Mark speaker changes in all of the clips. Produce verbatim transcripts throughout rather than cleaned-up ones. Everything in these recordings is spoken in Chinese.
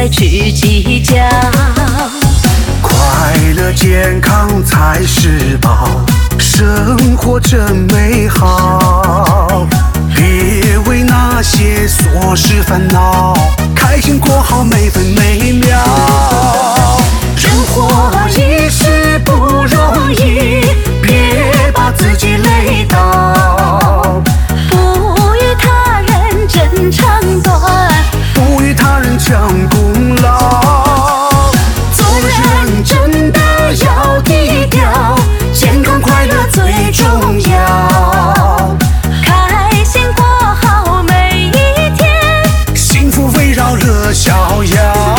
Speaker 1: 去计较。
Speaker 2: 快乐健康才是宝，生活真美好。别为那些琐事烦恼，开心过好每分每秒。人活一世不容易，别把自己累倒。
Speaker 1: 不与他人争长短，
Speaker 2: 不与他人抢功劳。做人真的要低调，健康快乐最重要。
Speaker 1: 开心过好每一天，
Speaker 2: 幸福围绕乐逍遥。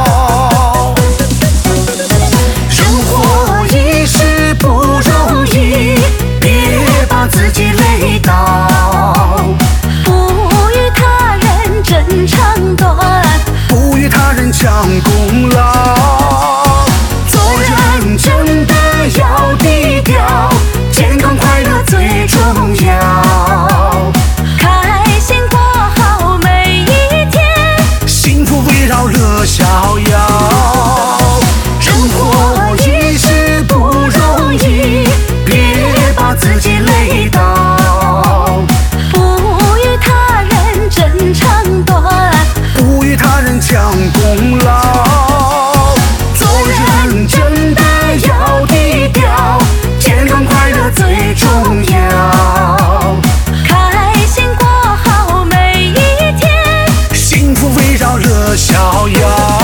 Speaker 2: 人活一世不容易，别把自己累倒。
Speaker 1: 不与他人争长短，
Speaker 2: 不与他人抢功劳。做人真的要低调，健康快乐最重要。
Speaker 1: 开心过好每一天，
Speaker 2: 幸福围绕乐逍遥。人活一世不容易，别把自己累倒。
Speaker 1: 不与他人争长短，
Speaker 2: 不与他人抢功劳。做人真的要低调，健康快乐最重要。
Speaker 1: 开心过好每一天，
Speaker 2: 幸福围绕乐逍遥。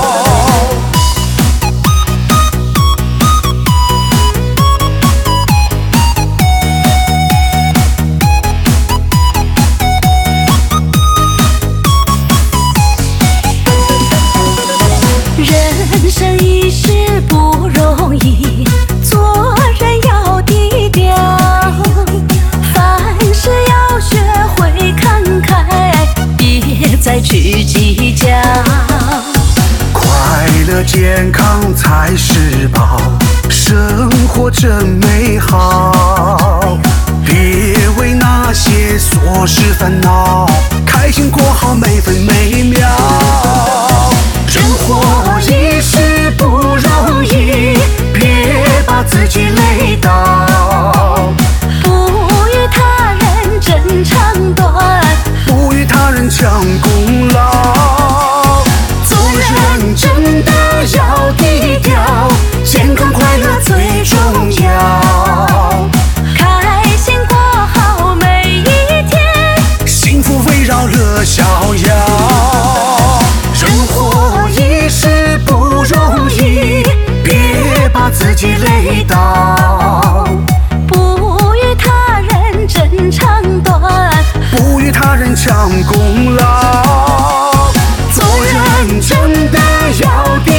Speaker 1: 人生一世不容易，做人要低调，凡事要学会看开，别再去计较。
Speaker 2: 快乐健康才是宝，生活真美好。别为那些琐事烦恼，开心过好每分每秒。人活一世不容易，别把自己累倒。
Speaker 1: 不与他人争长短，
Speaker 2: 不与他人抢功劳。做人真的要低调，健康快乐最重要。
Speaker 1: 开心过好每一天，
Speaker 2: 幸福围绕乐逍遥。人活一世不容易，别把自己累倒。
Speaker 1: 不与他人争长短，
Speaker 2: 不与他人抢功劳。做人真的要低